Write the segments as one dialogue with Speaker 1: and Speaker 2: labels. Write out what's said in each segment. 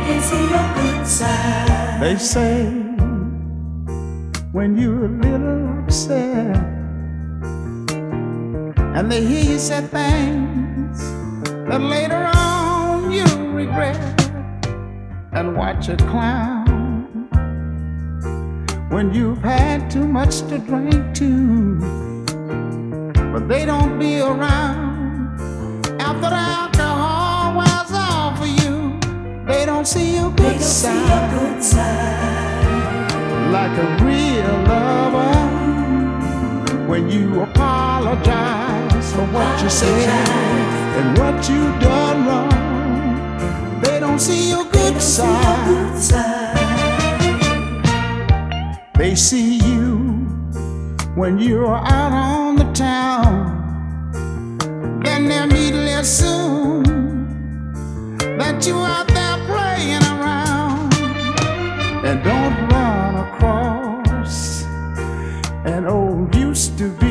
Speaker 1: can see your good side.
Speaker 2: They say when you're a little upset, and they hear you say things that later on you'll regret, and watch a clown when you've had too much to drink too. But they don't be around after the alcohol wears off for you. They don't see your good side. Like a real lover, when you apologize for what you said and what you done wrong, they don't see your good side. They see you when you're out on the town, then they'll immediately assume that you out there playing around, and don't run across an old used to be.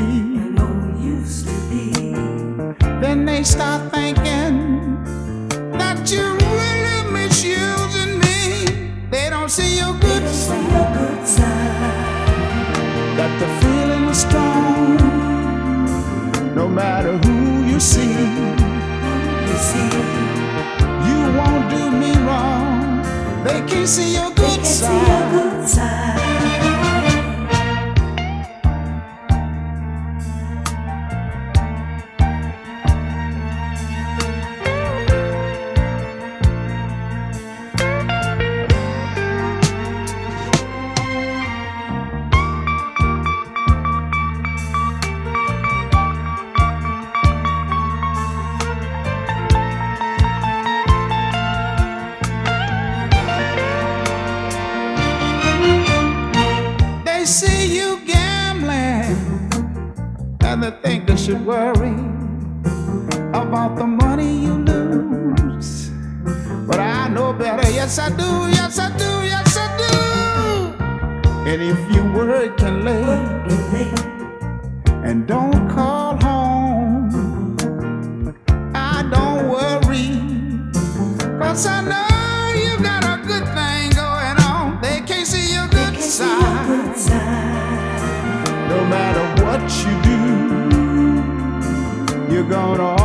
Speaker 2: Then they start thinking that you're really misusing me. They don't see your good side. That the feeling is strong, no matter who you see. You won't do me wrong. They can't see your good side. See you gambling, and they think they should worry about the money you lose. But I know better, yes I do, yes I do, yes I do. And if your word can lay and don't call home, I don't worry, 'cause I know you got a good thing going on. They can't see your good side. No matter what you do, you're gonna